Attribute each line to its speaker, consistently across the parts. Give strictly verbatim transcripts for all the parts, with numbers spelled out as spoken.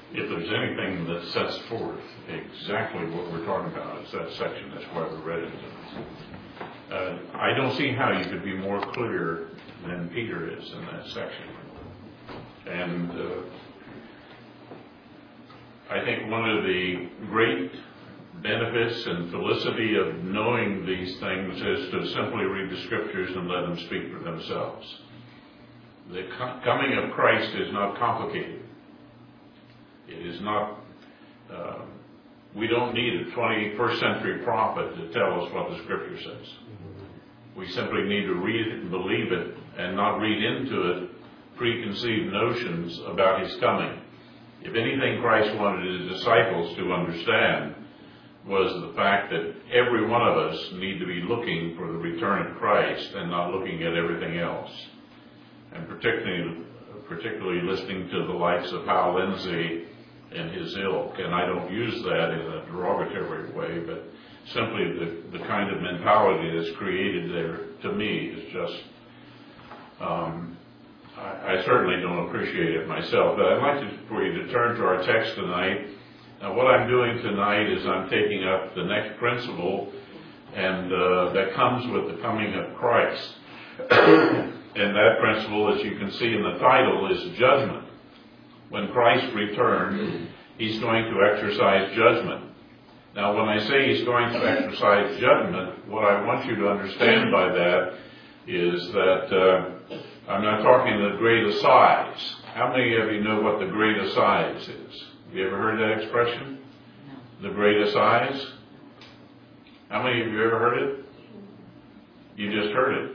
Speaker 1: if there's anything that sets forth exactly what we're talking about, it's that section. That's why we read it. Uh, I don't see how you could be more clear than Peter is in that section. And uh, I think one of the great benefits and felicity of knowing these things is to simply read the scriptures and let them speak for themselves. The co- coming of Christ is not complicated. It is not, uh, we don't need a twenty-first century prophet to tell us what the scripture says. We simply need to read it and believe it and not read into it preconceived notions about his coming. If anything Christ wanted his disciples to understand was the fact that every one of us need to be looking for the return of Christ and not looking at everything else. And particularly, particularly listening to the likes of Hal Lindsey and his ilk. And I don't use that in a derogatory way, but simply the, the kind of mentality that's created there, to me, is just, um, I, I certainly don't appreciate it myself. But I'd like to, for you to turn to our text tonight. Now, what I'm doing tonight is I'm taking up the next principle, and uh, that comes with the coming of Christ. And that principle, as you can see in the title, is judgment. When Christ returns, he's going to exercise judgment. Now, when I say he's going to exercise judgment, what I want you to understand by that is that uh, I'm not talking the great assize. How many of you know what the great assize is? Have you ever heard that expression? No. The great assize? How many of you ever heard it? You just heard it.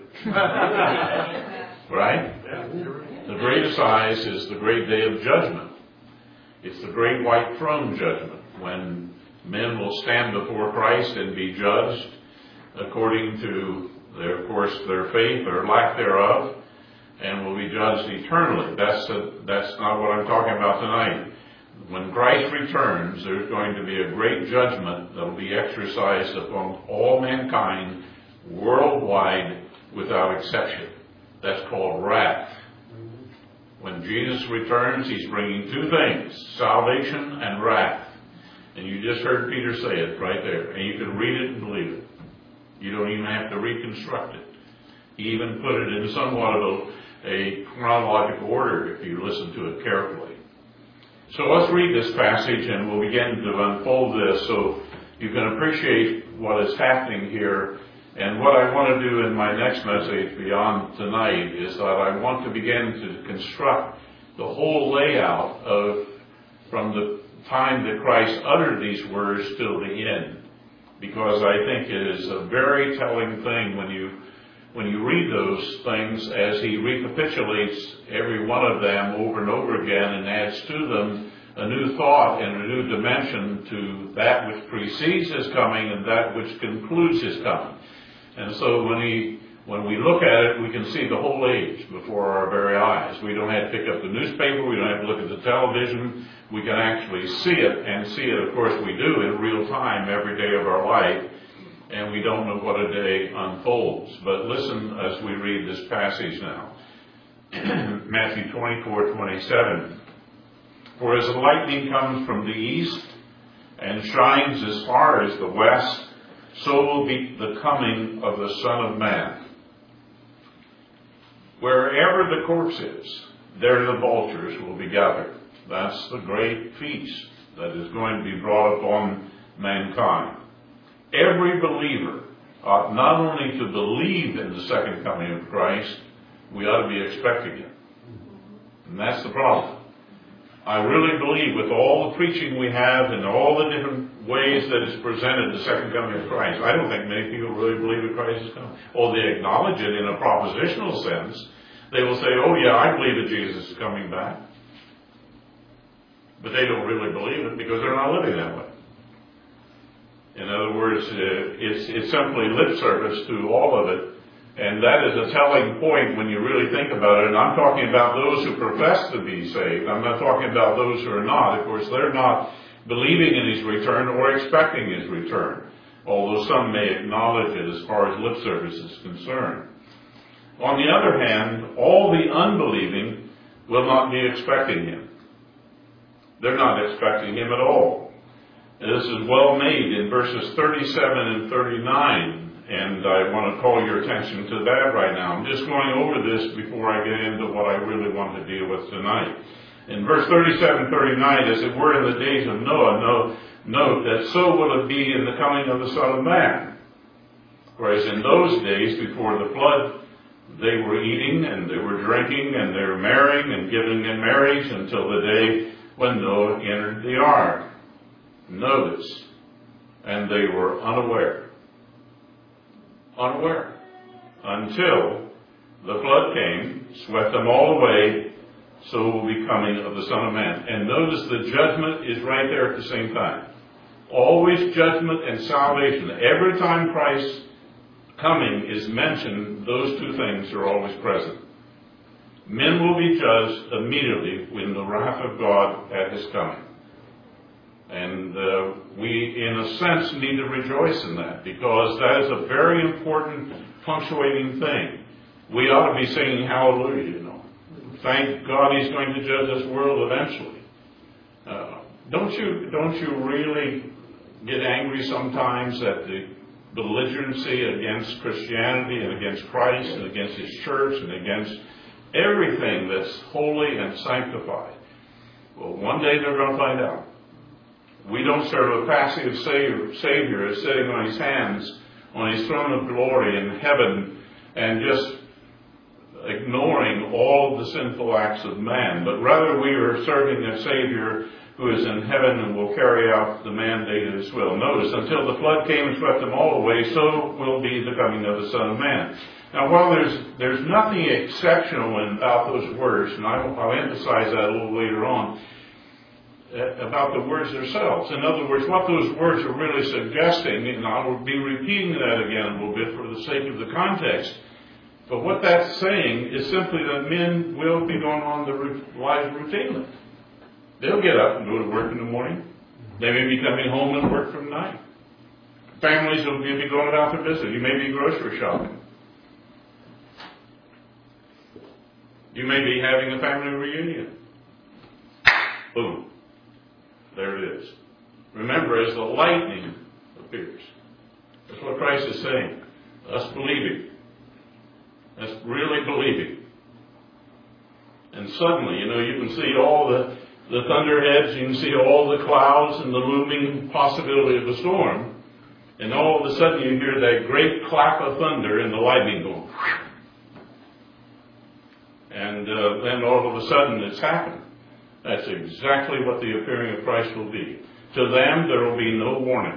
Speaker 1: Right? The great assize is the great day of judgment. It's the great white throne judgment, when men will stand before Christ and be judged according to, their, of course, their faith or lack thereof, and will be judged eternally. That's a, that's not what I'm talking about tonight. When Christ returns, there's going to be a great judgment that will be exercised upon all mankind worldwide without exception. That's called wrath. When Jesus returns, he's bringing two things, salvation and wrath. And you just heard Peter say it right there. And you can read it and believe it. You don't even have to reconstruct it. He even put it in somewhat of a, a chronological order if you listen to it carefully. So let's read this passage and we'll begin to unfold this so you can appreciate what is happening here. And what I want to do in my next message beyond tonight is that I want to begin to construct the whole layout of from the time that Christ uttered these words till the end. Because I think it is a very telling thing when you when you read those things as he recapitulates every one of them over and over again and adds to them a new thought and a new dimension to that which precedes his coming and that which concludes his coming. And so when he, when we look at it, we can see the whole age before our very eyes. We don't have to pick up the newspaper. We don't have to look at the television. We can actually see it, and see it, of course, we do in real time every day of our life, and we don't know what a day unfolds. But listen as we read this passage now. Matthew twenty-four twenty-seven. For as the lightning comes from the east and shines as far as the west, so will be the coming of the Son of Man. Wherever the corpse is, there the vultures will be gathered. That's the great feast that is going to be brought upon mankind. Every believer ought not only to believe in the second coming of Christ, we ought to be expecting it. And that's the problem. I really believe with all the preaching we have and all the different ways that it's presented the second coming of Christ, I don't think many people really believe that Christ is coming. Or they acknowledge it in a propositional sense. They will say, oh yeah, I believe that Jesus is coming back. But they don't really believe it because they're not living that way. In other words, it's, it's simply lip service to all of it. And that is a telling point when you really think about it. And I'm talking about those who profess to be saved. I'm not talking about those who are not. Of course, they're not believing in his return or expecting his return, although some may acknowledge it as far as lip service is concerned. On the other hand, all the unbelieving will not be expecting him. They're not expecting him at all. And this is well made in verses thirty-seven and thirty-nine, and I want to call your attention to that right now. I'm just going over this before I get into what I really want to deal with tonight. In verse thirty-seven, thirty-nine, as it were in the days of Noah, no, note that so will it be in the coming of the Son of Man. Whereas in those days before the flood, they were eating and they were drinking and they were marrying and giving in marriage until the day when Noah entered the ark. Notice, and they were unaware. Unaware. Until the flood came, swept them all away, so will be coming of the Son of Man. And notice the judgment is right there at the same time. Always judgment and salvation. Every time Christ's coming is mentioned, those two things are always present. Men will be judged immediately when the wrath of God at his coming. And uh, we, in a sense, need to rejoice in that, because that is a very important punctuating thing. We ought to be singing hallelujah, you know. Thank God he's going to judge this world eventually. Uh, don't you, don't you really get angry sometimes at the belligerency against Christianity and against Christ and against his church and against everything that's holy and sanctified? Well, one day they're going to find out. We don't serve a passive Savior, Savior sitting on his hands on his throne of glory in heaven and just ignoring all of the sinful acts of man, but rather we are serving a Savior who is in heaven and will carry out the mandate of his will. Notice, until the flood came and swept them all away, so will be the coming of the Son of Man. Now, while there's there's nothing exceptional about those words, and I'll, I'll emphasize that a little later on, about the words themselves. In other words, what those words are really suggesting, and I will be repeating that again a little bit for the sake of the context, but what that's saying is simply that men will be going on their lives routinely. They'll get up and go to work in the morning. They may be coming home and work from night. Families will be going about their business. You may be grocery shopping. You may be having a family reunion. Boom. There it is. Remember, as the lightning appears. That's what Christ is saying. Us believing. That's really believing. And suddenly, you know, you can see all the, the thunderheads, you can see all the clouds and the looming possibility of a storm. And all of a sudden you hear that great clap of thunder and the lightning going. And uh, then all of a sudden it's happened. That's exactly what the appearing of Christ will be. To them, there will be no warning.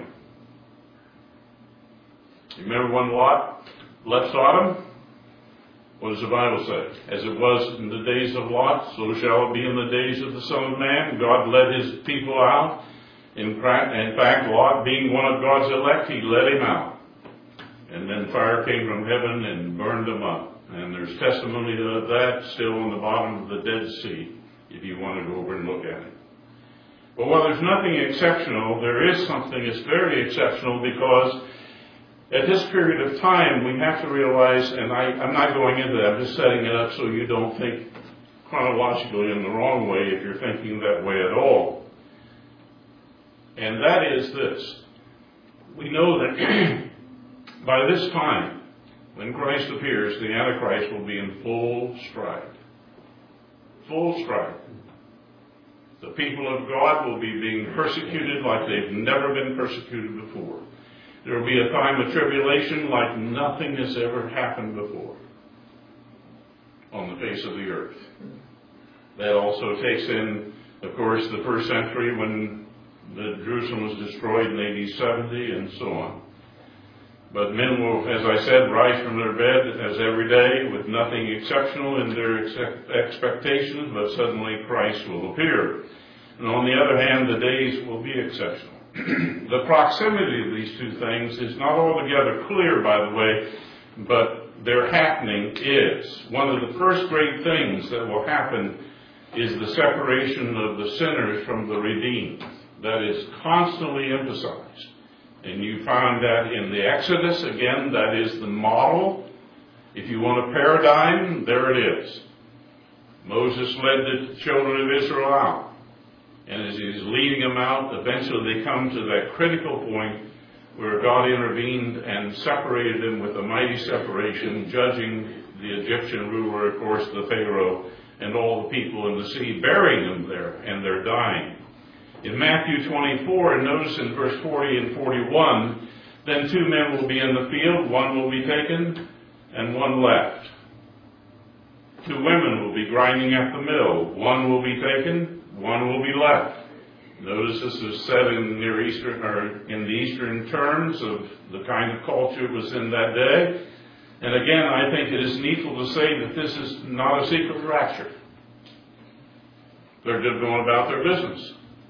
Speaker 1: You remember when Lot left Sodom? What does the Bible say? As it was in the days of Lot, so shall it be in the days of the Son of Man. God led his people out. In fact, Lot, being one of God's elect, he led him out. And then fire came from heaven and burned them up. And there's testimony to that still on the bottom of the Dead Sea, if you want to go over and look at it. But while there's nothing exceptional, there is something that's very exceptional, because at this period of time we have to realize, and I, I'm not going into that, I'm just setting it up so you don't think chronologically in the wrong way if you're thinking that way at all. And that is this. We know that by this time, when Christ appears, the Antichrist will be in full stride. Full stride. The people of God will be being persecuted like they've never been persecuted before. There will be a time of tribulation like nothing has ever happened before on the face of the earth. That also takes in, of course, the first century when the Jerusalem was destroyed in A D seventy and so on. But men will, as I said, rise from their bed as every day with nothing exceptional in their ex- expectations, but suddenly Christ will appear. And on the other hand, the days will be exceptional. The proximity of these two things is not altogether clear, by the way, but their happening is. One of the first great things that will happen is the separation of the sinners from the redeemed. That is constantly emphasized. And you find that in the Exodus, again, that is the model. If you want a paradigm, there it is. Moses led the children of Israel out. And as he's leading them out, eventually they come to that critical point where God intervened and separated them with a mighty separation, judging the Egyptian ruler, of course, the Pharaoh, and all the people in the sea, burying them there, and they're dying. In Matthew twenty-four, and notice in verse forty and forty-one, then two men will be in the field, one will be taken, and one left. Two women will be grinding at the mill, one will be taken, one will be left. Notice this is said in Near Eastern, or in the Eastern terms of the kind of culture was in that day. And again, I think it is needful to say that this is not a secret rapture. They're just going about their business.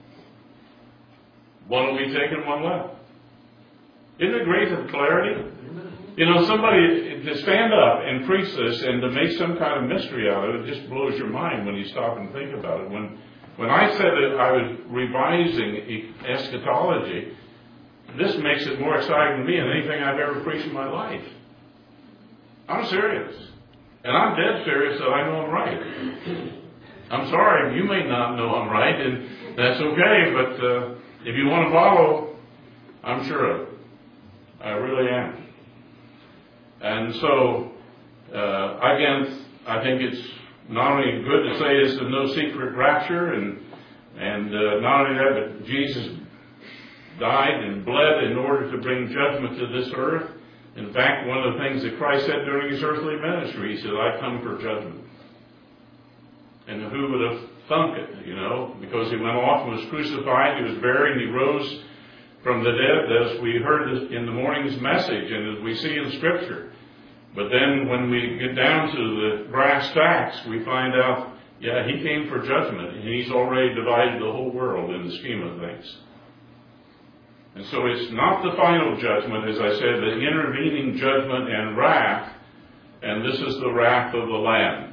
Speaker 1: One will be taken, one left. Isn't it great of clarity? You know, somebody to stand up and preach this and to make some kind of mystery out of it, it just blows your mind when you stop and think about it. When when I said that I was revising eschatology, this makes it more exciting to me than anything I've ever preached in my life. I'm serious. And I'm dead serious that I know I'm right. I'm sorry, you may not know I'm right, and that's okay, but uh, if you want to follow, I'm sure of it. I really am. And so, uh, again, I think it's not only good to say this is no secret rapture, and and uh, not only that, but Jesus died and bled in order to bring judgment to this earth. In fact, one of the things that Christ said during his earthly ministry, he said, I come for judgment. And who would have thunk it, you know, because he went off and was crucified, he was buried, and he rose from the dead, as we heard in the morning's message and as we see in Scripture. But then when we get down to the brass tacks, we find out, yeah, he came for judgment, and he's already divided the whole world in the scheme of things. And so it's not the final judgment, as I said, the intervening judgment and wrath, and this is the wrath of the Lamb.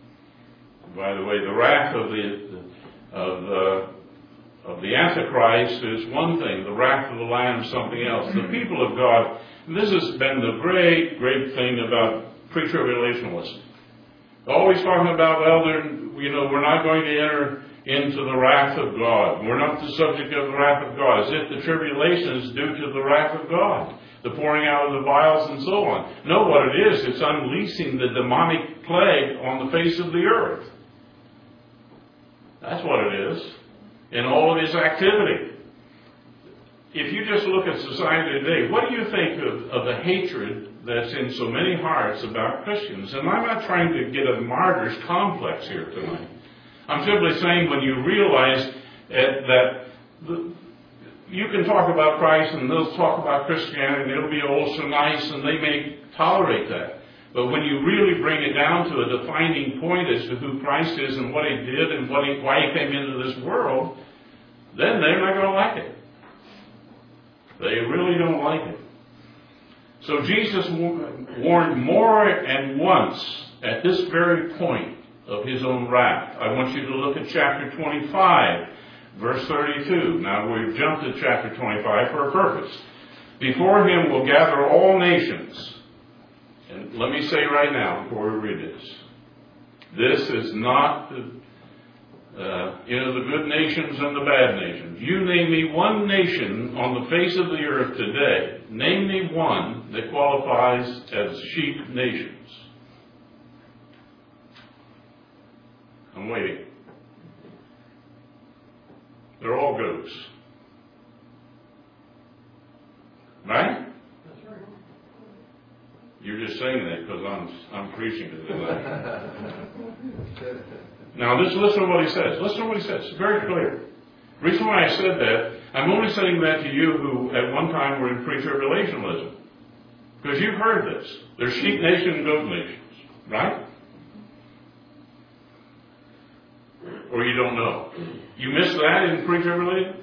Speaker 1: By the way, the wrath of the of the, of the Antichrist is one thing. The wrath of the Lamb is something else. The people of God, and this has been the great, great thing about pre-tribulationalism. Always talking about, well, you know, we're not going to enter into the wrath of God. We're not the subject of the wrath of God, as if the tribulation is due to the wrath of God, the pouring out of the vials and so on. No, what it is, it's unleashing the demonic plague on the face of the earth. That's what it is, in all of its activity. If you just look at society today, what do you think of, of the hatred that's in so many hearts about Christians? And I'm not trying to get a martyr's complex here tonight. I'm simply saying when you realize uh, that the, you can talk about Christ and they'll talk about Christianity and it'll be all so nice and they may tolerate that. But when you really bring it down to a defining point as to who Christ is and what he did and what he, why he came into this world, then they're not going to like it. They really don't like it. So Jesus warned more and once at this very point of his own wrath. I want you to look at chapter twenty-five, verse thirty-two. Now we've jumped to chapter twenty-five for a purpose. Before him will gather all nations. And let me say right now, before we read this, this is not the, uh, you know, the good nations and the bad nations. You name me one nation on the face of the earth today. Name me one that qualifies as sheep nations. I'm waiting. They're all goats. Right? You're just saying that because I'm I'm preaching it tonight. Now, just listen to what he says. Listen to what he says. It's very clear. The reason why I said that, I'm only saying that to you who at one time were in pre-tribulationism. Because you've heard this. There's sheep nation and goat nations. Right? Or you don't know. You missed that in pre-tribulation?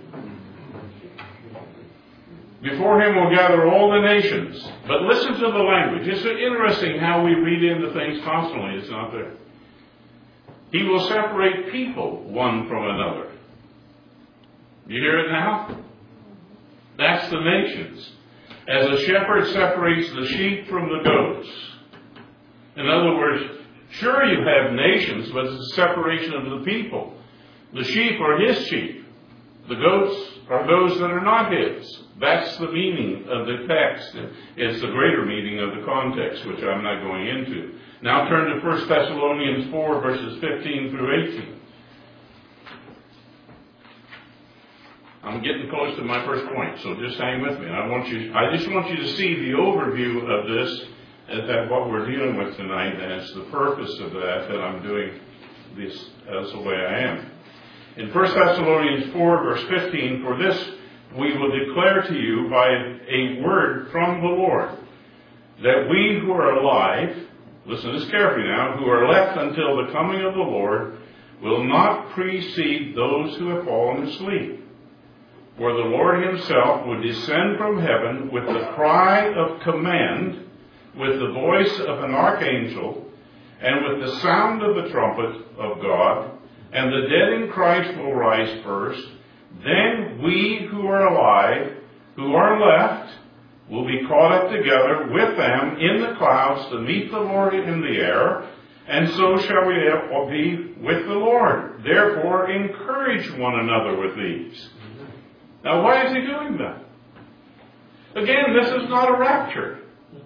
Speaker 1: Before him will gather all the nations. But listen to the language. It's interesting how we read into things constantly. It's not there. He will separate people one from another. You hear it now? That's the nations. As a shepherd separates the sheep from the goats. In other words, sure you have nations, but it's a separation of the people. The sheep are his sheep. The goats are those that are not his. That's the meaning of the text. It's the greater meaning of the context, which I'm not going into. Now turn to First Thessalonians four, verses fifteen through eighteen. I'm getting close to my first point, so just hang with me. I want you. I just want you to see the overview of this, as that what we're dealing with tonight, and it's the purpose of that that I'm doing this as the way I am. In First Thessalonians four, verse fifteen, for this we will declare to you by a word from the Lord, that we who are alive, listen to this carefully now, who are left until the coming of the Lord, will not precede those who have fallen asleep. For the Lord himself would descend from heaven with the cry of command, with the voice of an archangel, and with the sound of the trumpet of God, and the dead in Christ will rise first. Then we who are alive, who are left, will be caught up together with them in the clouds to meet the Lord in the air, and so shall we be with the Lord. Therefore, encourage one another with these. Now, why is he doing that? Again, this is not a rapture.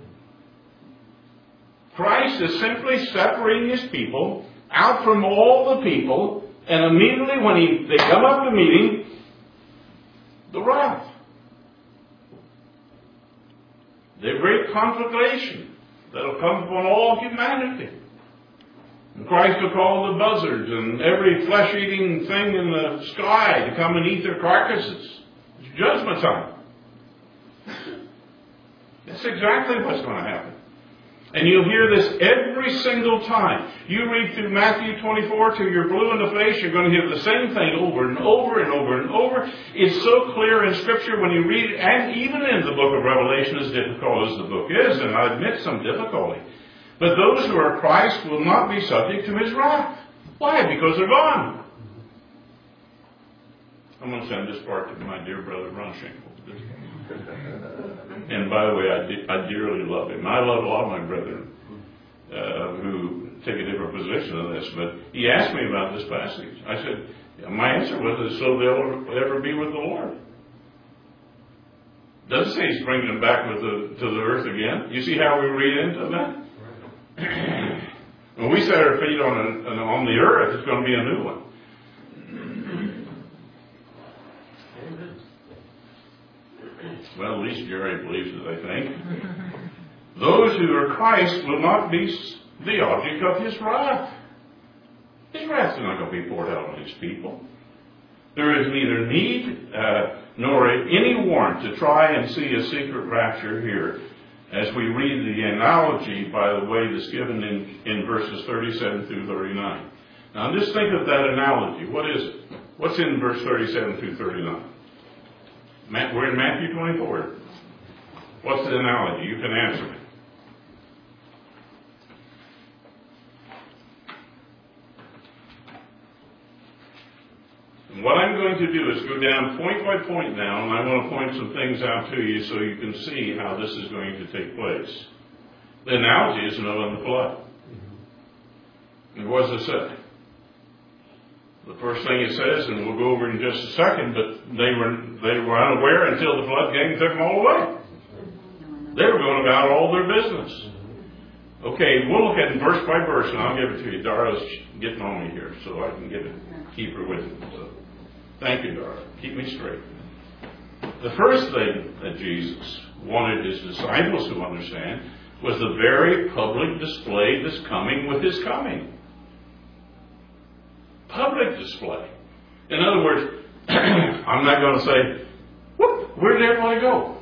Speaker 1: Christ is simply separating his people out from all the people, and immediately when he, they come up to meeting, the wrath. The great conflagration that will come upon all humanity. And Christ will call the buzzards and every flesh-eating thing in the sky to come and eat their carcasses. It's judgment time. That's exactly what's going to happen. And you'll hear this every single time. You read through Matthew twenty-four till you're blue in the face, you're going to hear the same thing over and over and over and over. It's so clear in Scripture when you read it, and even in the book of Revelation, as difficult as the book is, and I admit some difficulty. But those who are Christ will not be subject to his wrath. Why? Because they're gone. I'm going to send this part to my dear brother Ron Schenkel. And by the way, I, de- I dearly love him. I love a lot of my brethren uh, who take a different position on this. But he asked me about this passage. I said, my answer was, so they'll ever be with the Lord. Doesn't say he's bringing them back with the, to the earth again. You see how we read into that? When we set our feet on, a, on the earth, it's going to be a new one. Well, at least Jerry believes it, I think. Those who are Christ will not be the object of his wrath. His wrath is not going to be poured out on his people. There is neither need uh, nor any warrant to try and see a secret rapture here, as we read the analogy, by the way, that's given in, in verses thirty-seven through thirty-nine. Now, just think of that analogy. What is it? What's in verse thirty-seven through thirty-nine? We're in Matthew twenty-four. What's the analogy? You can answer me. And what I'm going to do is go down point by point now, and I want to point some things out to you so you can see how this is going to take place. The analogy is Noah and the flood. And what does it say? The first thing it says, and we'll go over in just a second, but they were they were unaware until the flood came and took them all away. They were going about all their business. Okay, we'll look at it verse by verse, and I'll give it to you. Dara's getting on me here, so I can get it, keep her with me. So, thank you, Dara. Keep me straight. The first thing that Jesus wanted his disciples to understand was the very public display that's coming with his coming. Public display. In other words, I'm not going to say, whoop, where did everybody go?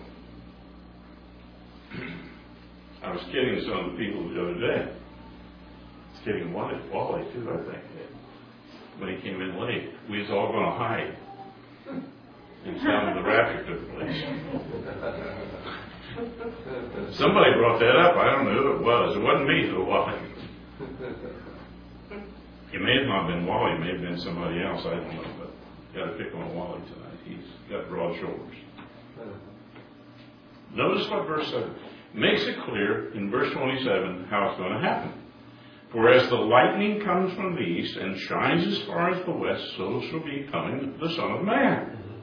Speaker 1: I was kidding some of the people the other day. I was kidding Wally, Wally too, I think. When he came in late, we was all going to hide. And some of the rapture took place. Somebody brought that up. I don't know who it was. It wasn't me, though, Wally. It may have not been Wally. It may have been somebody else. I don't know. But got to pick on Wally tonight. He's got broad shoulders. Notice what verse seven makes it clear in verse twenty-seven how it's going to happen. For as the lightning comes from the east and shines as far as the west, so shall be coming the Son of Man.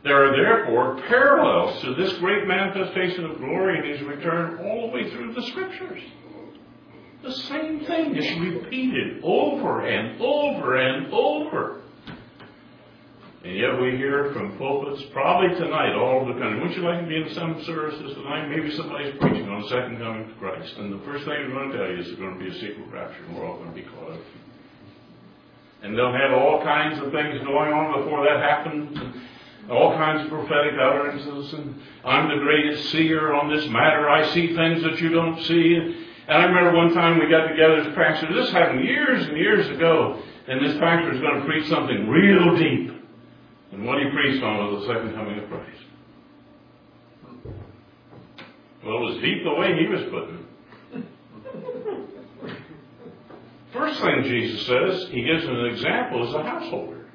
Speaker 1: There are therefore parallels to this great manifestation of glory in His return all the way through the Scriptures. The same thing is repeated over and over and over. And yet we hear from pulpits, probably tonight, all over the country. Wouldn't you like to be in some services tonight? Maybe somebody's preaching on the second coming of Christ. And the first thing they're going to tell you is there's going to be a secret rapture and we're all going to be caught up. And they'll have all kinds of things going on before that happens. All kinds of prophetic utterances. And I'm the greatest seer on this matter. I see things that you don't see. And I remember one time we got together as pastors. This happened years and years ago. And this pastor was going to preach something real deep. And what he preached on was the second coming of Christ. Well, it was deep the way he was putting it. First thing Jesus says, He gives an example as a householder.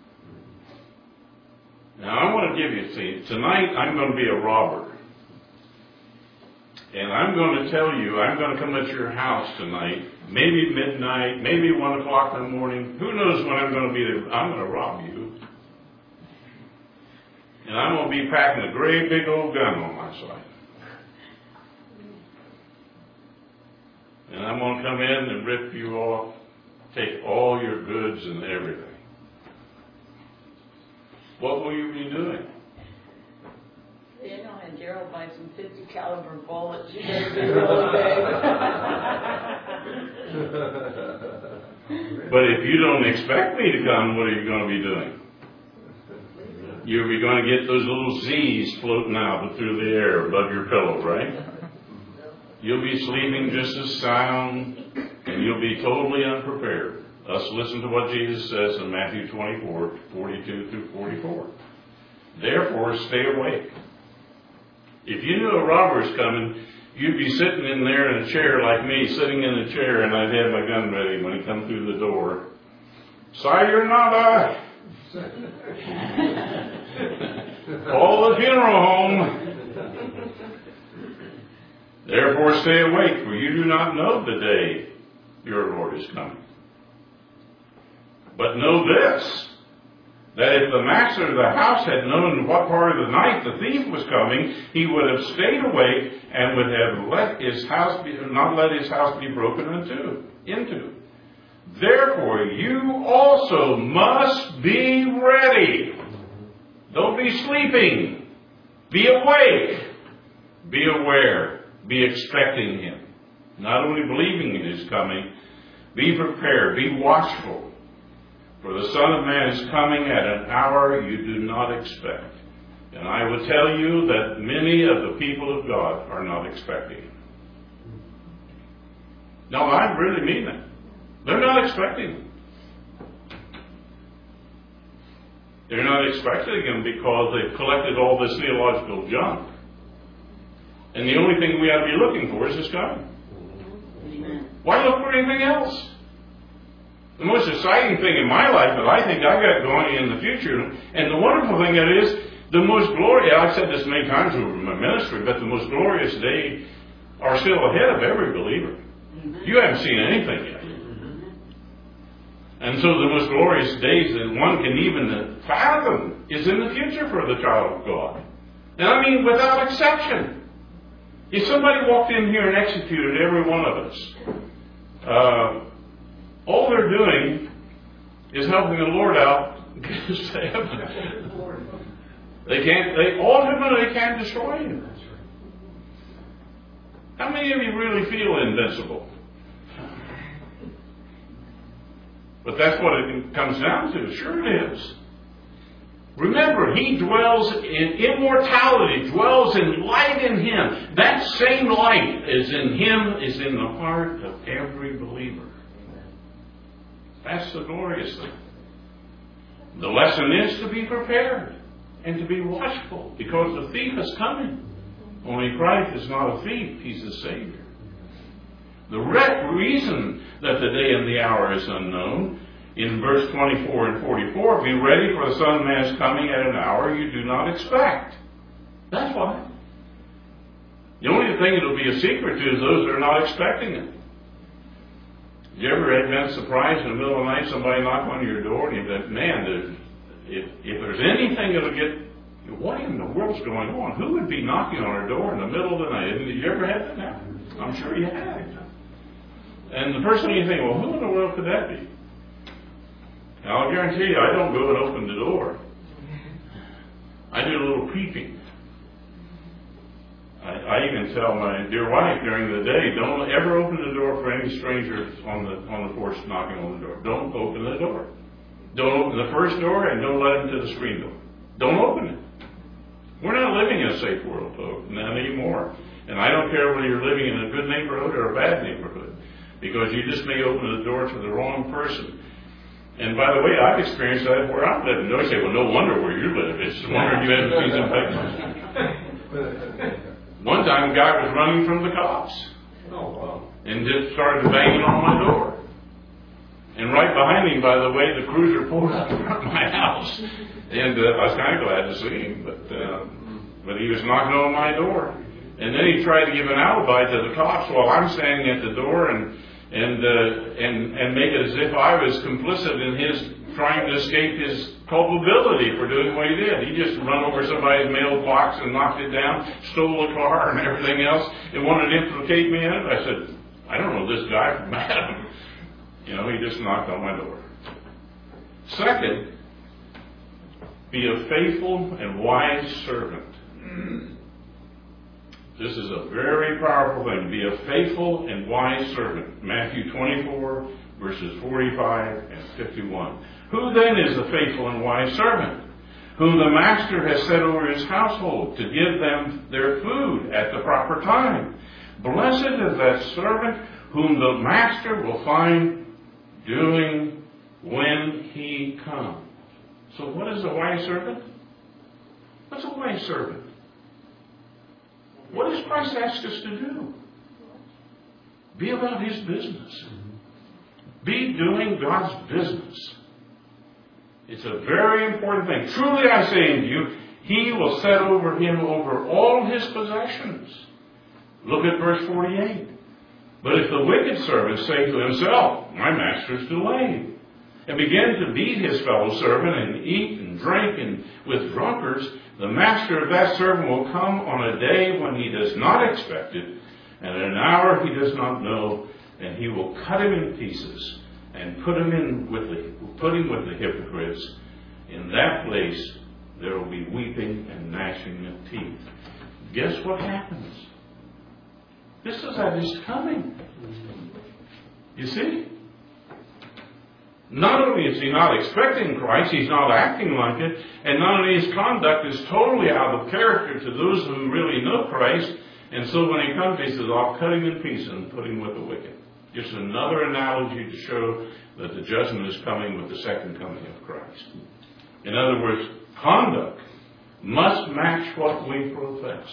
Speaker 1: Now, I want to give you, see, tonight I'm going to be a robber. And I'm going to tell you, I'm going to come at your house tonight, maybe midnight, maybe one o'clock in the morning. Who knows when I'm going to be there? I'm going to rob you. And I'm going to be packing a great big old gun on my side. And I'm going to come in and rip you off, take all your goods and everything. What will you be doing?
Speaker 2: Daniel and Gerald buy some fifty caliber bullets. You better be real big.
Speaker 1: But if you don't expect me to come, what are you going to be doing? You'll be going to get those little Z's floating out through the air above your pillow, right? You'll be sleeping just as sound, and you'll be totally unprepared. Let's listen to what Jesus says in Matthew twenty-four, forty-two through forty-four. Therefore, stay awake. If you knew a robber's coming, you'd be sitting in there in a chair like me, sitting in a chair, and I'd have my gun ready when he come through the door. Sayonara! Call the funeral home. Therefore stay awake, for you do not know the day your Lord is coming. But know this, that if the master of the house had known what part of the night the thief was coming, he would have stayed awake and would have let his house be, not let his house be broken into. into. Therefore, you also must be ready. Don't be sleeping. Be awake. Be aware. Be expecting Him. Not only believing in His coming, be prepared. Be watchful. For the Son of Man is coming at an hour you do not expect. And I will tell you that many of the people of God are not expecting Him. No, I really mean that. They're not expecting Him. They're not expecting Him because they've collected all this theological junk. And the only thing we ought to be looking for is His coming. Why look for anything else? The most exciting thing in my life that I think I've got going in the future, and the wonderful thing that is, the most glorious, I've said this many times over my ministry, but the most glorious days are still ahead of every believer. You haven't seen anything yet. And so the most glorious days that one can even fathom is in the future for the child of God. And I mean without exception. If somebody walked in here and executed every one of us, uh, all they're doing is helping the Lord out get us to heaven. They can't, they ultimately can't destroy you. How many of you really feel invincible? But that's what it comes down to. Sure it is. Remember, He dwells in immortality, dwells in light in Him. That same light is in Him, is in the heart of every believer. That's the glorious thing. The lesson is to be prepared and to be watchful, because the thief is coming. Only Christ is not a thief, He's the Savior. The reason that the day and the hour is unknown, in verse twenty-four and forty-four, be ready, for the Son of Man is coming at an hour you do not expect. That's why. The only thing that will be a secret to is those that are not expecting it. You ever have been surprised in the middle of the night, somebody knock on your door, and you think, man, if, if there's anything that will get What in the world's going on? Who would be knocking on our door in the middle of the night? Have you ever had that happen? I'm sure you have. And the first thing you think, well, who in the world could that be? Now, I'll guarantee you, I don't go and open the door. I do a little peeping. I, I even tell my dear wife during the day, don't ever open the door for any strangers on the on the porch knocking on the door. Don't open the door. Don't open the first door and don't let them to the screen door. Don't open it. We're not living in a safe world, folks, not anymore. And I don't care whether you're living in a good neighborhood or a bad neighborhood, because you just may open the door to the wrong person. And by the way, I've experienced that where I'm living. They say, well, no wonder where you live. It's no wonder you haven't seen some pictures. One time a guy was running from the cops.
Speaker 3: Oh, wow.
Speaker 1: And just started banging on my door. And right behind him, by the way, the cruiser pulled up in front of my house. And uh, I was kind of glad to see him, but uh, but he was knocking on my door. And then he tried to give an alibi to the cops while I'm standing at the door and and uh, and and make it as if I was complicit in his trying to escape his culpability for doing what he did. He just run over somebody's mailbox and knocked it down, stole the car and everything else, and wanted to implicate me in it. I said, I don't know this guy from Adam. You know, he just knocked on my door. Second, be a faithful and wise servant. This is a very powerful thing. Be a faithful and wise servant. Matthew twenty-four, verses forty-five and fifty-one. Who then is the faithful and wise servant, whom the master has set over his household to give them their food at the proper time? Blessed is that servant whom the master will find doing when he comes. So what is a wise servant? What's a wise servant? What does Christ ask us to do? Be about his business. Be doing God's business. It's a very important thing. Truly I say unto you, he will set over him over all his possessions. Look at verse forty-eight. But if the wicked servant say to himself, my master's delayed, and begin to beat his fellow servant and eat and drink and with drunkards, the master of that servant will come on a day when he does not expect it, and an hour he does not know, and he will cut him in pieces and put him in with the put him with the hypocrites. In that place there will be weeping and gnashing of teeth. Guess what happens? This is at his coming. You see? Not only is he not expecting Christ, he's not acting like it, and not only his conduct is totally out of character to those who really know Christ, and so when he comes, he says, I'll cut him in pieces and put him with the wicked. Just another analogy to show that the judgment is coming with the second coming of Christ. In other words, conduct must match what we profess.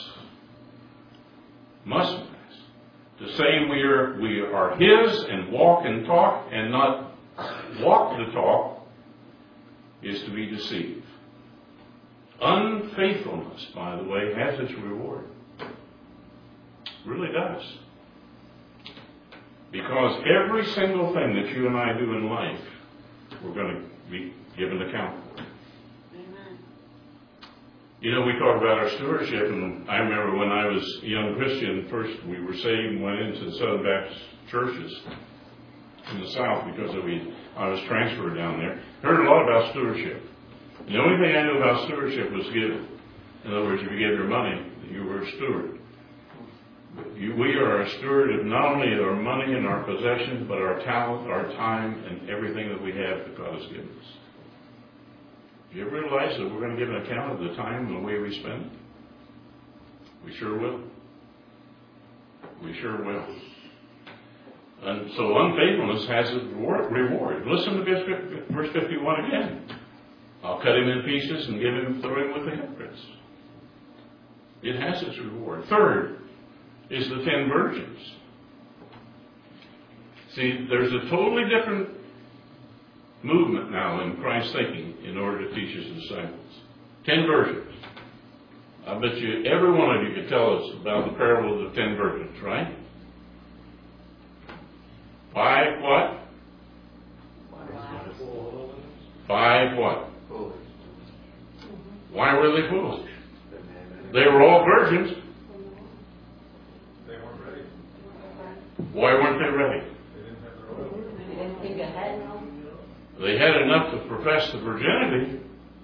Speaker 1: Must match. To say we are, we are his and walk and talk and not walk the talk is to be deceived. Unfaithfulness, by the way, has its reward. Really does. Because every single thing that you and I do in life, we're going to be given account for.
Speaker 2: Amen.
Speaker 1: You know, we talk about our stewardship, and I remember when I was a young Christian, first we were saved and went into the Southern Baptist churches in the South because we, I was transferred down there. Heard a lot about stewardship. And the only thing I knew about stewardship was giving. In other words, if you gave your money, you were a steward. You, we are a steward of not only our money and our possessions, but our talent, our time, and everything that we have that God has given us. Do you ever realize that we're going to give an account of the time and the way we spend it? We sure will. We sure will. And so unfaithfulness has its reward. Listen to verse fifty-one again. I'll cut him in pieces and give him, throw him with the hypocrites. It has its reward. Third is the ten virgins. See, there's a totally different movement now in Christ's thinking in order to teach his disciples. Ten virgins. I bet you every one of you could tell us about the parable of the ten virgins, right? Five what? Five what? Why were they foolish? They were all virgins.
Speaker 3: They weren't ready.
Speaker 1: Why weren't they ready?
Speaker 3: They didn't have their oil.
Speaker 2: They didn't think ahead.
Speaker 1: They had enough to profess the virginity,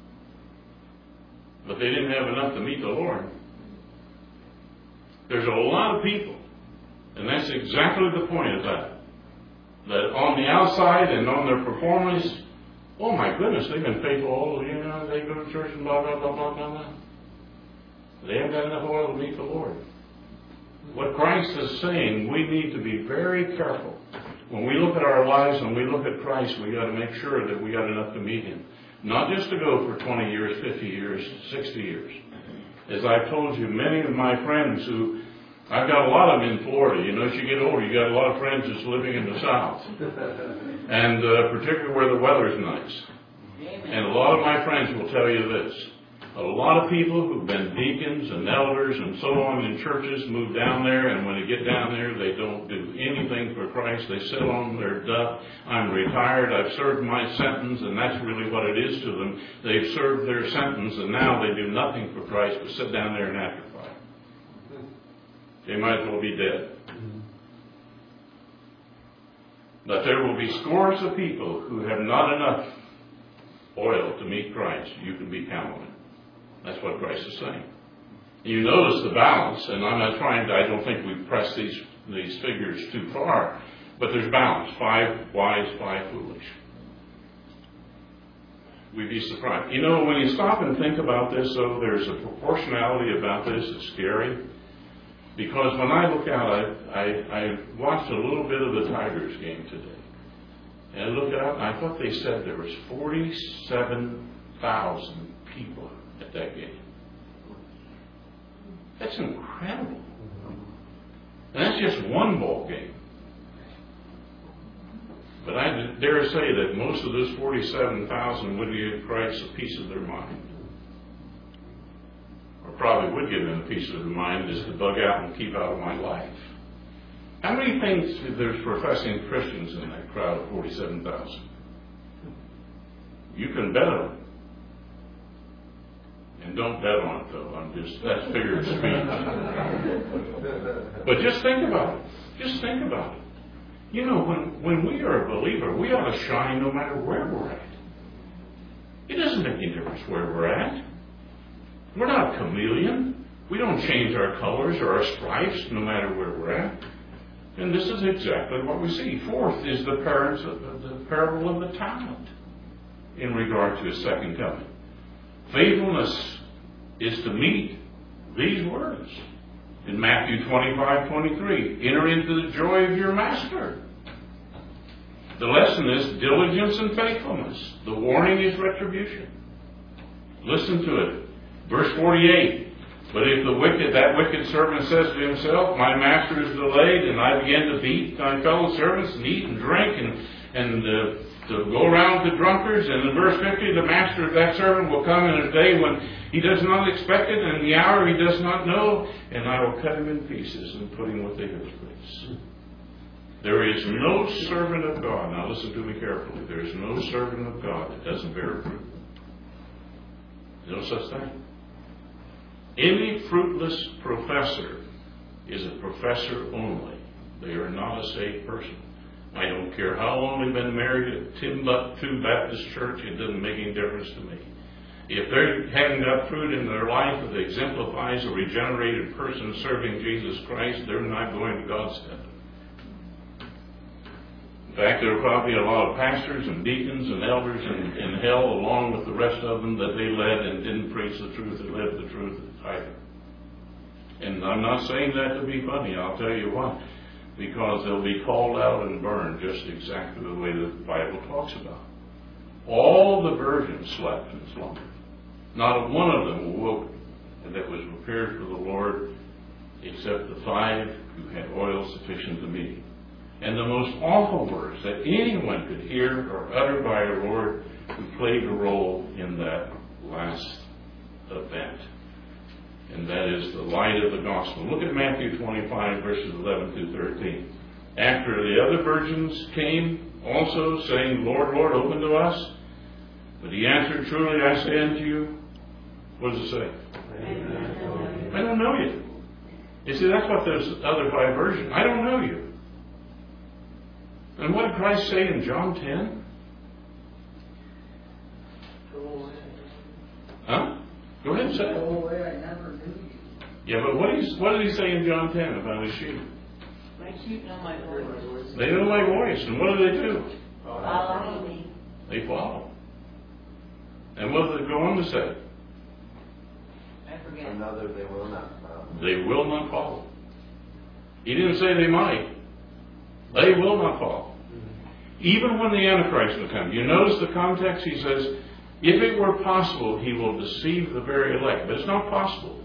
Speaker 1: but they didn't have enough to meet the Lord. There's a lot of people, and that's exactly the point of that, that on the outside and on their performance, oh my goodness, they've been faithful all, you know, they go to church and blah, blah, blah, blah, blah, blah. They haven't got enough oil to meet the Lord. What Christ is saying, we need to be very careful. When we look at our lives and we look at Christ, we got to make sure that we got enough to meet Him. Not just to go for twenty years, fifty years, sixty years. As I've told you, many of my friends who, I've got a lot of them in Florida. You know, as you get older, you got a lot of friends that's living in the South. And uh, particularly where the weather's nice. And a lot of my friends will tell you this. A lot of people who've been deacons and elders and so on in churches move down there, and when they get down there, they don't do anything for Christ. They sit on their duff. I'm retired. I've served my sentence, and that's really what it is to them. They've served their sentence, and now they do nothing for Christ but sit down there and atrophy. They might as well be dead. But there will be scores of people who have not enough oil to meet Christ. You can be counted. That's what Christ is saying. You notice the balance, and I'm not trying to, I don't think we press these, these figures too far, but there's balance. Five wise, five foolish. We'd be surprised. You know, when you stop and think about this, though, there's a proportionality about this that's scary. Because when I look out, I, I, I watched a little bit of the Tigers game today. And I looked out, and I thought they said there was forty-seven thousand people at that game. That's incredible. And that's just one ball game. But I dare say that most of those forty-seven thousand would give Christ a piece of their mind. Or probably would give him a piece of their mind, is to bug out and keep out of my life. How many think there's professing Christians in that crowd of forty-seven thousand? You can bet on it. And don't bet on it, though. I'm just, that's figure of speech. But just think about it. Just think about it. You know, when, when we are a believer, we ought to shine no matter where we're at. It doesn't make any difference where we're at. We're not a chameleon. We don't change our colors or our stripes no matter where we're at. And this is exactly what we see. Fourth is the, parents of the, the parable of the talent in regard to His second coming. Faithfulness is to meet these words. In Matthew twenty-five twenty-three, enter into the joy of your master. The lesson is diligence and faithfulness. The warning is retribution. Listen to it. Verse forty-eight, but if the wicked, that wicked servant says to himself, my master is delayed, and I begin to beat my fellow servants and eat and drink and, and uh, to go around to drunkards, and in verse fifty, the master of that servant will come in a day when he does not expect it, and the hour he does not know, and I will cut him in pieces and put him with the hypocrites. There is no servant of God, now listen to me carefully, there is no servant of God that doesn't bear fruit. No such thing. Any fruitless professor is a professor only. They are not a saved person. I don't care how long they've been married at Timbuktu Baptist Church, it doesn't make any difference to me. If they haven't got fruit in their life that exemplifies a regenerated person serving Jesus Christ, they're not going to God's heaven. In fact, there are probably a lot of pastors and deacons and elders in, in hell, along with the rest of them that they led and didn't preach the truth and live the truth either. And I'm not saying that to be funny, I'll tell you why. Because they'll be called out and burned just exactly the way the Bible talks about. All the virgins slept and slumbered. Not one of them awoke that was prepared for the Lord, except the five who had oil sufficient to meet Him. And the most awful words that anyone could hear are uttered by our Lord, who played a role in that last event. And that is the light of the gospel. Look at Matthew twenty-five, verses eleven through thirteen. After the other virgins came also, saying, Lord, Lord, open to us. But he answered, truly I say unto you, What does it say? I don't know you. You see, that's what those other five versions. I don't know you. And what did Christ say in John ten? Huh? Go ahead and say it.
Speaker 2: Go away, I never knew you.
Speaker 1: Yeah, but what, is, what did he say in John ten about his sheep?
Speaker 2: My sheep know my voice.
Speaker 1: They know my voice. And what do they do?
Speaker 2: Follow me.
Speaker 1: They follow. And what did they go on to say?
Speaker 2: I forget.
Speaker 4: Another they will not follow.
Speaker 1: They will not follow. He didn't say they might. They will not follow. Even when the Antichrist will come. You notice the context? He says, if it were possible, he will deceive the very elect. But it's not possible.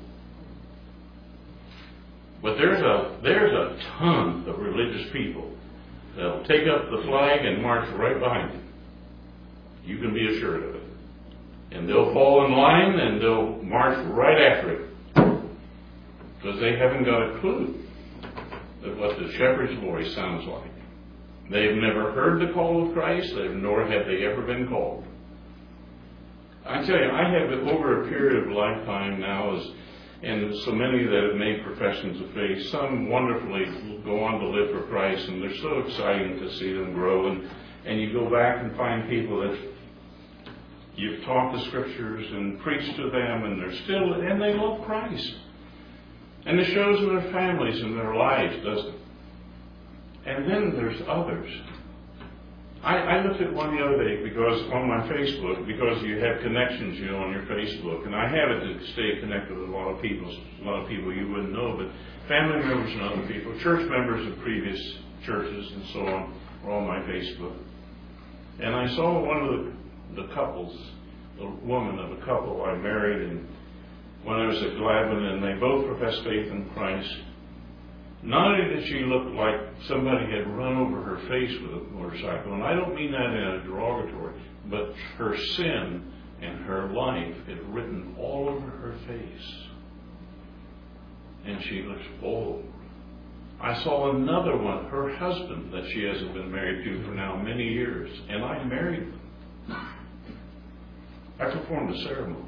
Speaker 1: But there's a there's a ton of religious people that'll take up the flag and march right behind him. You can be assured of it. And they'll fall in line and they'll march right after it. Because they haven't got a clue of what the shepherd's voice sounds like. They've never heard the call of Christ, nor have they ever been called. I tell you, I have over a period of lifetime now, as, and so many that have made professions of faith, some wonderfully go on to live for Christ, and they're so exciting to see them grow. And, and you go back and find people that you've taught the Scriptures and preached to them, and they're still, and they love Christ. And it shows in their families and their lives, doesn't it? And then there's others. I, I looked at one the other day because on my Facebook, because you have connections, you know, on your Facebook, and I have it to stay connected with a lot of people, a lot of people you wouldn't know, but family members and other people, church members of previous churches and so on, are on my Facebook. And I saw one of the, the couples, the woman of a couple I married and when I was at Gladwin, and they both professed faith in Christ. Not only did she look like somebody had run over her face with a motorcycle, and I don't mean that in a derogatory, but her sin and her life had written all over her face. And she looks old. I saw another one, her husband, that she hasn't been married to for now many years, and I married them. I performed a ceremony.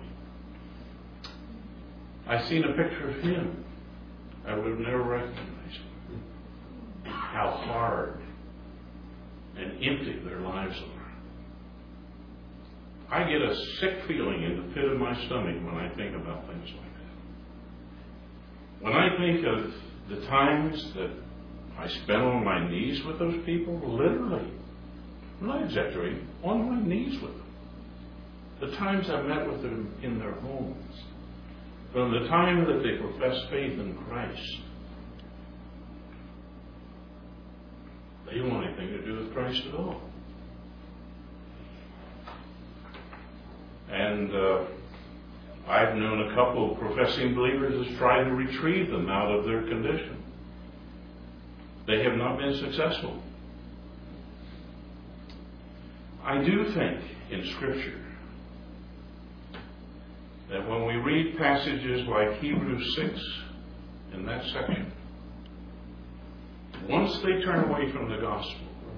Speaker 1: I seen a picture of him. I would have never recognized him. How hard and empty their lives are. I get a sick feeling in the pit of my stomach when I think about things like that. When I think of the times that I spent on my knees with those people, literally, I'm not exaggerating, on my knees with them. The times I met with them in their homes. From the time that they profess faith in Christ, they don't want anything to do with Christ at all. And uh, I've known a couple of professing believers that's tried to retrieve them out of their condition. They have not been successful. I do think in Scripture that when we read passages like Hebrews six in that section, once they turn away from the gospel,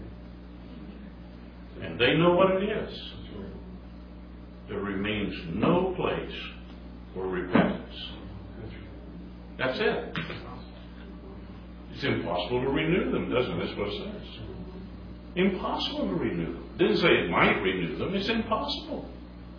Speaker 1: and they know what it is, there remains no place for repentance. That's it. It's impossible to renew them, doesn't it? That's what it says. Impossible to renew them. It didn't say it might renew them. It's impossible.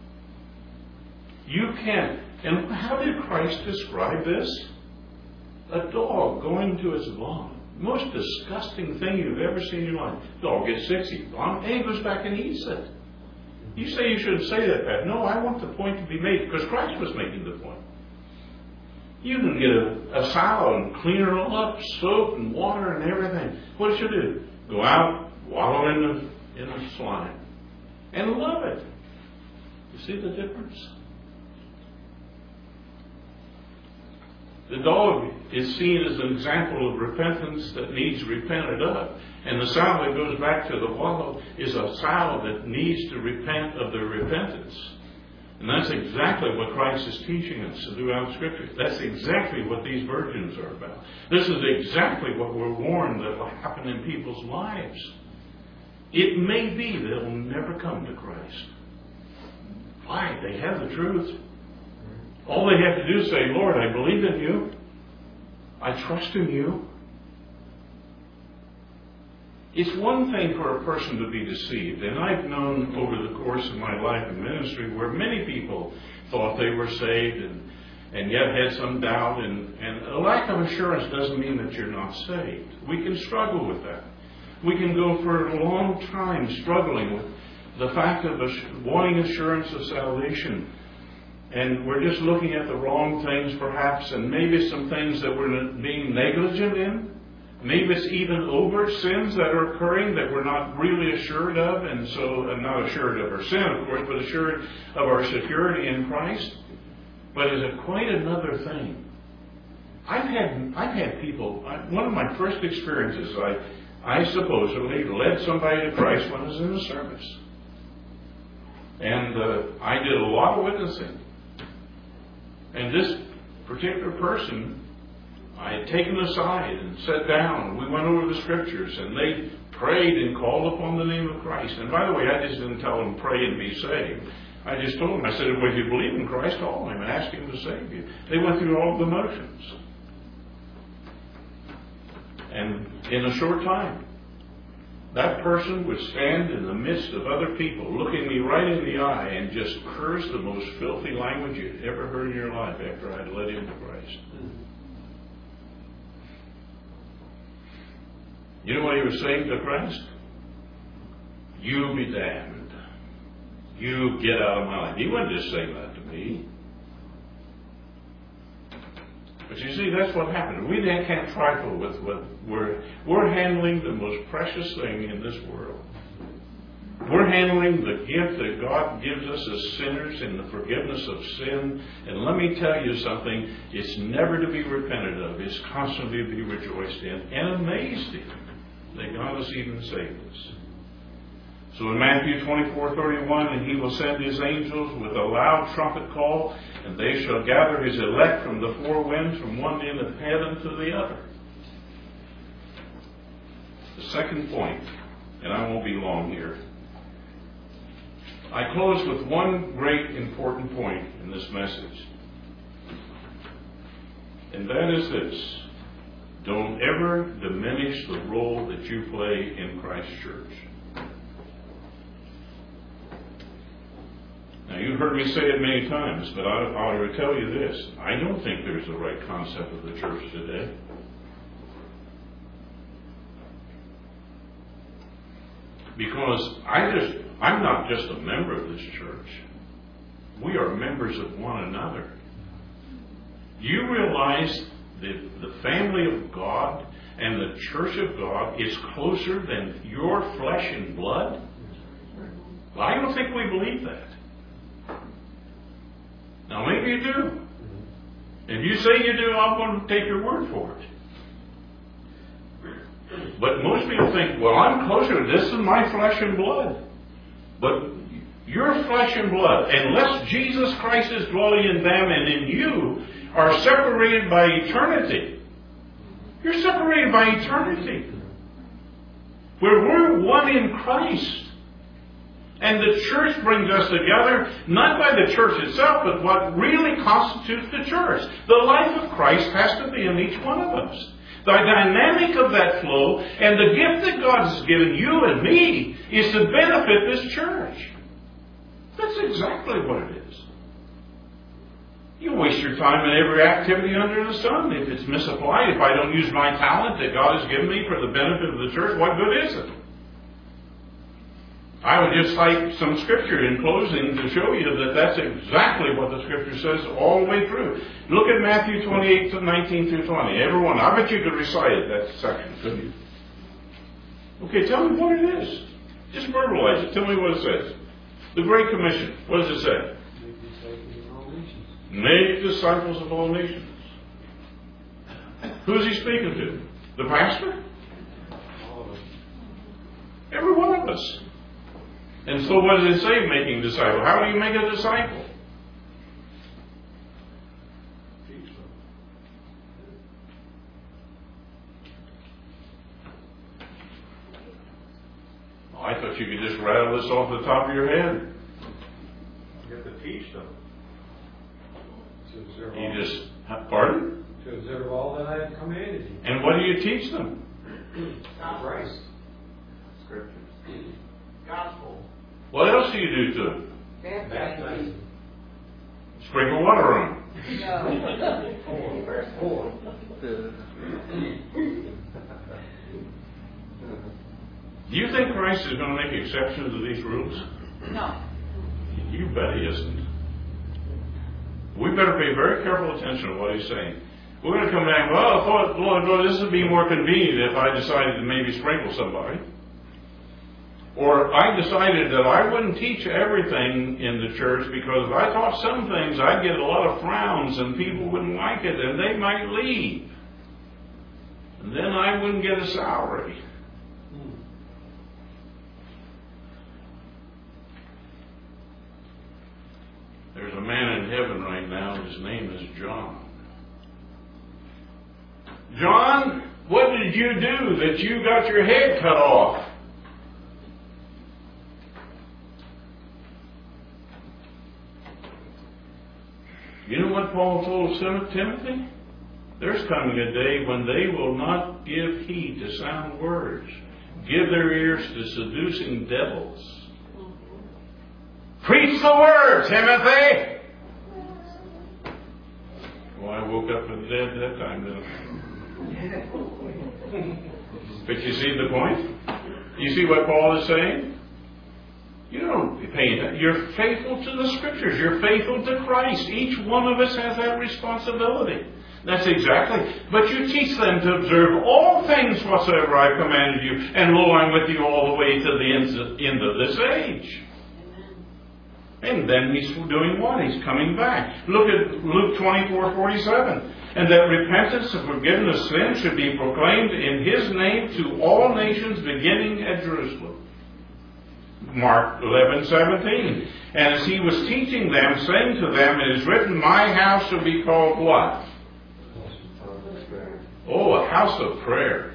Speaker 1: You can't. And how did Christ describe this? A dog going to its vomit. Most disgusting thing you've ever seen in your life. Dog gets sick, he vomits, and he goes back and eats it. You say you shouldn't say that, Pat. No, I want the point to be made because Christ was making the point. You can get a, a sow and clean her all up, soap and water and everything. What does she do? Go out, wallow in the in the slime, and love it. You see the difference? The dog is seen as an example of repentance that needs repented of. And the sow that goes back to the wallow is a sow that needs to repent of their repentance. And that's exactly what Christ is teaching us throughout Scripture. That's exactly what these virgins are about. This is exactly what we're warned that will happen in people's lives. It may be they'll never come to Christ. Why? They have the truth. All they have to do is say, Lord, I believe in you. I trust in you. It's one thing for a person to be deceived. And I've known over the course of my life in ministry where many people thought they were saved and, and yet had some doubt. And, and a lack of assurance doesn't mean that you're not saved. We can struggle with that. We can go for a long time struggling with the fact of wanting assurance of salvation. And we're just looking at the wrong things perhaps, and maybe some things that we're being negligent in. Maybe it's even overt sins that are occurring that we're not really assured of, and so uh, not assured of our sin, of course, but assured of our security in Christ. But is it quite another thing? I've had I've had people. I, one of my first experiences, I I supposedly led somebody to Christ when I was in the service, and uh, I did a lot of witnessing. And this particular person, I had taken aside and sat down. We went over the scriptures, and they prayed and called upon the name of Christ. And by the way, I just didn't tell them pray and be saved. I just told them, I said, well, if you believe in Christ, call him and ask him to save you. They went through all the motions. And in a short time, that person would stand in the midst of other people, looking me right in the eye, and just curse the most filthy language you'd ever heard in your life after I'd led him to Christ. You know what he was saying to Christ? You be damned. You get out of my life. He wasn't just saying that to me. But you see, that's what happened. We can't trifle with what we're... We're handling the most precious thing in this world. We're handling the gift that God gives us as sinners in the forgiveness of sin. And let me tell you something. It's never to be repented of. It's constantly to be rejoiced in and amazed in that God has even saved us. So in Matthew twenty-four thirty-one, and he will send his angels with a loud trumpet call, and they shall gather his elect from the four winds, from one end of heaven to the other. The second point, and I won't be long here. I close with one great important point in this message. And that is this. Don't ever diminish the role that you play in Christ's church. Now, you've heard me say it many times, but I ought to tell you this. I don't think there's the right concept of the church today. Because I just, I'm not just a member of this church. We are members of one another. You realize that the family of God and the church of God is closer than your flesh and blood? Well, I don't think we believe that. Now, maybe you do. If you say you do, I'm going to take your word for it. But most people think, well, I'm closer. This is my flesh and blood. But your flesh and blood, unless Jesus Christ is dwelling in them and in you, are separated by eternity. You're separated by eternity. Where we're one in Christ. And the church brings us together, not by the church itself, but what really constitutes the church. The life of Christ has to be in each one of us. The dynamic of that flow and the gift that God has given you and me is to benefit this church. That's exactly what it is. You waste your time in every activity under the sun if it's misapplied. If I don't use my talent that God has given me for the benefit of the church, what good is it? I would just cite some scripture in closing to show you that that's exactly what the scripture says all the way through. Look at Matthew twenty-eight, nineteen through twenty. Everyone, I bet you could recite it, that section, couldn't you? Okay, tell me what it is. Just verbalize it. Tell me what it says. The Great Commission. What does it say? Make disciples of all nations. Who's he speaking to? The pastor? Every one of us. And so what does it say, making disciples? How do you make a disciple? Oh, I thought you could just rattle this off the top of your head.
Speaker 3: You have to teach them. To observe all,
Speaker 1: You just, pardon?
Speaker 3: to observe all that I have commanded you.
Speaker 1: And what do you teach them?
Speaker 3: Christ.
Speaker 2: Scriptures. Gospel.
Speaker 1: What else do you do to them?
Speaker 2: Baptizing.
Speaker 1: Sprinkle water on them.
Speaker 2: No.
Speaker 3: Four. Four.
Speaker 1: Do you think Christ is going to make exceptions to these rules?
Speaker 2: No.
Speaker 1: You bet he isn't. We better pay very careful attention to what he's saying. We're going to come back, well, I thought, Lord, Lord, this would be more convenient if I decided to maybe sprinkle somebody. Or I decided that I wouldn't teach everything in the church because if I taught some things, I'd get a lot of frowns and people wouldn't like it and they might leave. And then I wouldn't get a salary. There's a man in heaven right now, his name is John. John, what did you do that you got your head cut off? You know what Paul told Timothy? There's coming a day when they will not give heed to sound words, give their ears to seducing devils. Preach the word, Timothy! Well, I woke up with the dead that time, didn't I? But you see the point? You see what Paul is saying? You don't pay that. You're faithful to the Scriptures. You're faithful to Christ. Each one of us has that responsibility. That's exactly. But you teach them to observe all things whatsoever I've commanded you. And lo, I'm with you all the way to the end of this age. And then he's doing what? He's coming back. Look at Luke twenty-four forty-seven. And that repentance and forgiveness of sin should be proclaimed in his name to all nations beginning at Jerusalem. Mark eleven seventeen. And as he was teaching them, saying to them, it is written, my house shall be called what? Oh, a house of prayer.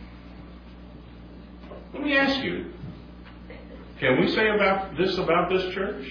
Speaker 1: Let me ask you, can we say about this about this church?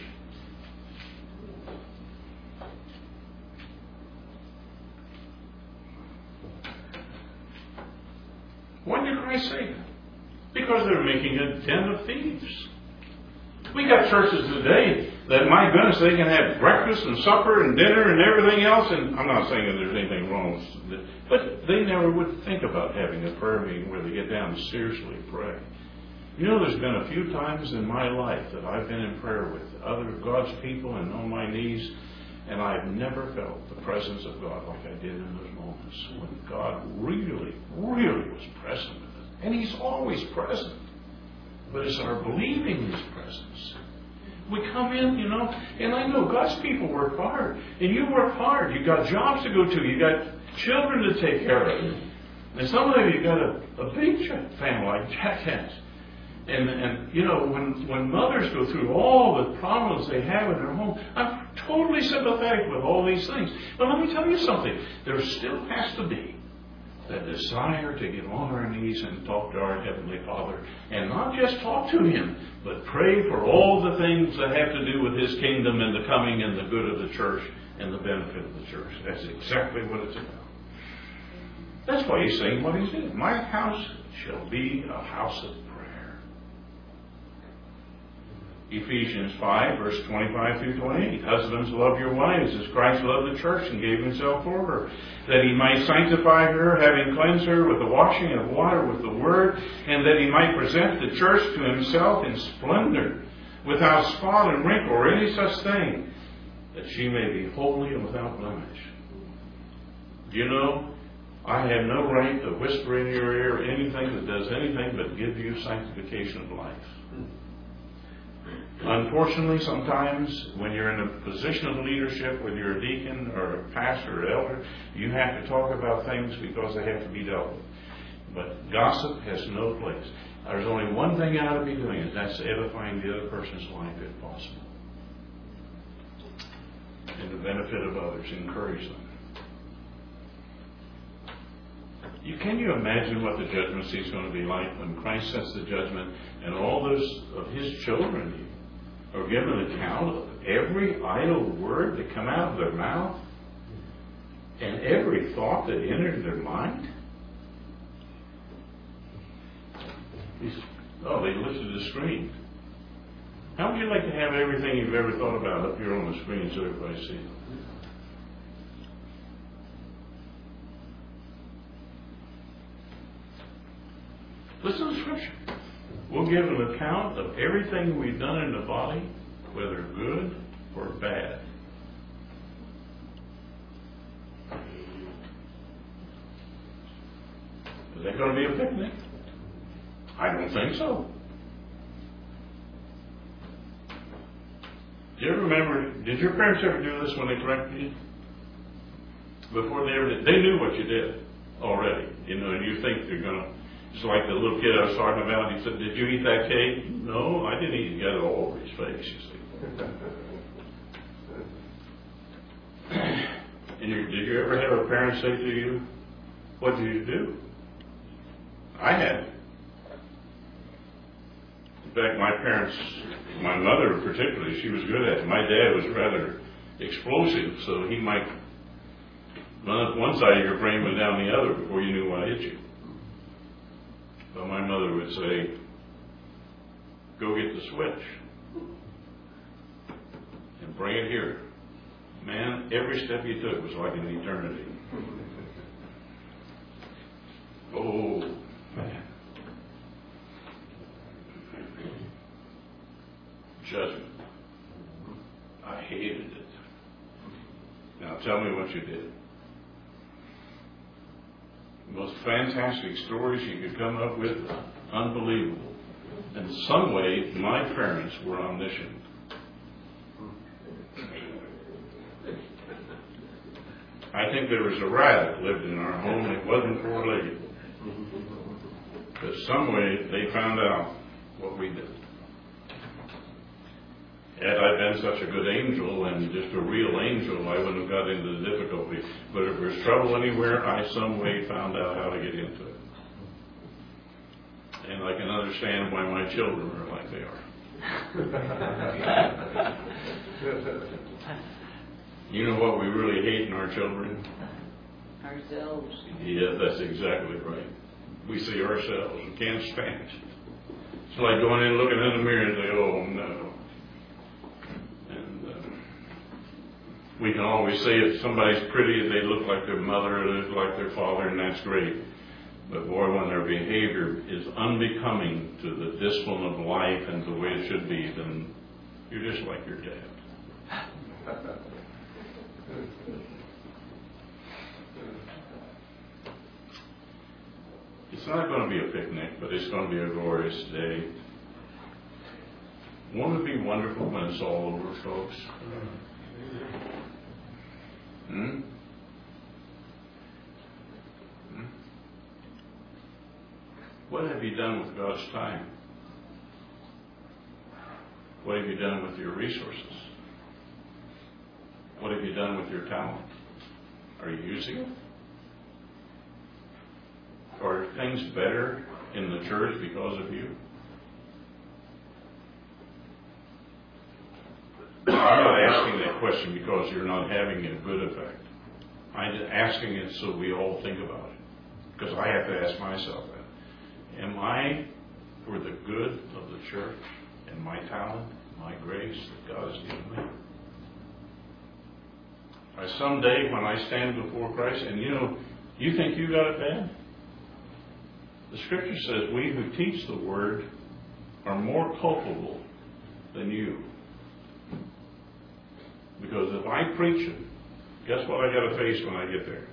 Speaker 1: Why did Christ say that? Because they're making a den of thieves. We got churches today that, my goodness, they can have breakfast and supper and dinner and everything else. And I'm not saying that there's anything wrong with it, but they never would think about having a prayer meeting where they get down and seriously pray. You know, there's been a few times in my life that I've been in prayer with other God's people and on my knees, and I've never felt the presence of God like I did in those moments when God really, really was present with us. And He's always present. But it's our believing His presence. We come in, you know, and I know God's people work hard. And you work hard. You've got jobs to go to. You've got children to take care of. And some of you got a, a big family like Jack has. And, and you know, when, when mothers go through all the problems they have in their home, I'm totally sympathetic with all these things. But let me tell you something. There still has to be that desire to get on our knees and talk to our Heavenly Father. And not just talk to Him, but pray for all the things that have to do with His kingdom and the coming and the good of the church and the benefit of the church. That's exactly what it's about. That's why He's saying what He's saying. My house shall be a house of prayer. Ephesians five, verse twenty-five through twenty-eight. Husbands, love your wives as Christ loved the church and gave Himself for her, that He might sanctify her, having cleansed her with the washing of water with the word, and that He might present the church to Himself in splendor, without spot and wrinkle or any such thing, that she may be holy and without blemish. You know, I have no right to whisper in your ear anything that does anything but give you sanctification of life. Unfortunately, sometimes when you're in a position of leadership, whether you're a deacon or a pastor or elder, you have to talk about things because they have to be dealt with. But gossip has no place. There's only one thing I ought to be doing, and that's edifying the other person's life if possible. And the benefit of others, encourage them. You, can you imagine what the judgment seat is going to be like when Christ sets the judgment and all those of His children are given an account of every idle word that come out of their mouth? And every thought that entered their mind? He's, oh, they lifted the screen. How would you like to have everything you've ever thought about up here on the screen so everybody sees it? Listen to the Scripture. We'll give an account of everything we've done in the body, whether good or bad. Is that going to be a picnic? I don't think so. Do you ever remember, did your parents ever do this when they corrected you? Before they ever did, they knew what you did already, you know, and you think they're going to, just like the little kid I was talking about, he said, did you eat that cake? No, I didn't eat it. He got it all over his face, you see. And you, did you ever have a parent say to you, what did you do? I had. In fact, my parents, my mother particularly, she was good at it. My dad was rather explosive, so he might run up one side of your brain and down the other before you knew what hit you. But my mother would say, go get the switch and bring it here. Man, every step you took was like an eternity. Oh, man. Judgment. I hated it. Now tell me what you did. The most fantastic stories you could come up with, unbelievable. In some way, my parents were omniscient. I think there was a rat that lived in our home that wasn't four-legged. But some way they found out what we did. Had I been such a good angel and just a real angel, I wouldn't have got into the difficulty. But if there was trouble anywhere, I some way found out how to get into it. And I can understand why my children are like they are. You know what we really hate in our children?
Speaker 2: Ourselves.
Speaker 1: Yeah, that's exactly right. We see ourselves and can't stand it. It's like going in, looking in the mirror and say, oh no. And uh, we can always say if somebody's pretty, they look like their mother or they look like their father, and that's great. But boy, when their behavior is unbecoming to the discipline of life and the way it should be, then you're just like your dad. It's not going to be a picnic, but it's going to be a glorious day. Won't it be wonderful when it's all over, folks? Hmm? Hmm? What have you done with God's time? What have you done with your resources? What have you done with your talent? Are you using it? Are things better in the church because of you? I'm not asking that question because you're not having a good effect. I'm asking it so we all think about it. Because I have to ask myself that. Am I for the good of the church and my talent, my grace that God has given me? By someday when I stand before Christ, and you know, you think you got it bad? The Scripture says we who teach the Word are more culpable than you. Because if I preach it, guess what I got to face when I get there?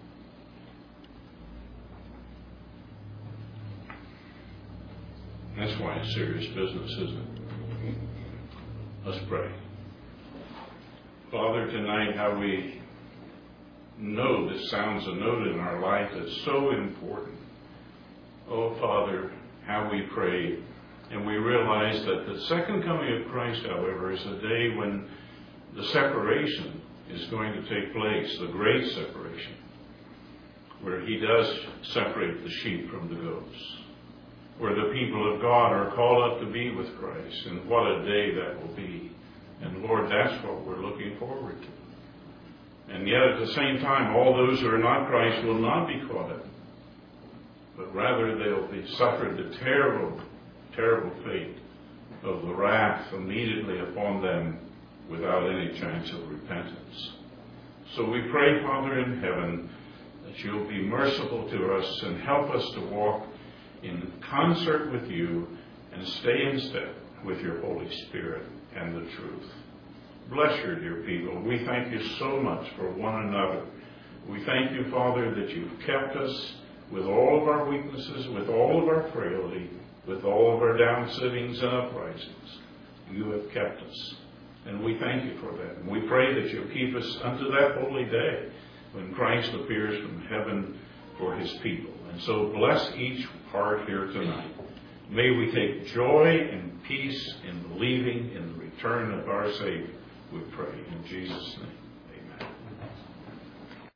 Speaker 1: That's why it's serious business, isn't it? Let's pray. Father, tonight how we know this sounds a note in our life that's so important. Oh, Father, how we pray. And we realize that the second coming of Christ, however, is a day when the separation is going to take place, the great separation, where He does separate the sheep from the goats, where the people of God are called up to be with Christ. And what a day that will be. And Lord, that's what we're looking forward to. And yet at the same time, all those who are not Christ will not be caught up, but rather they'll be suffered the terrible, terrible fate of the wrath immediately upon them without any chance of repentance. So we pray, Father in heaven, that you'll be merciful to us and help us to walk in concert with you and stay in step with your Holy Spirit and the truth. Bless your dear people. We thank you so much for one another. We thank you, Father, that you've kept us with all of our weaknesses, with all of our frailty, with all of our downsittings and uprisings. You have kept us. And we thank you for that. And we pray that you'll keep us unto that holy day when Christ appears from heaven for his people. And so bless each heart here tonight. May we take joy and peace in believing in the return of our Savior, we pray in Jesus' name.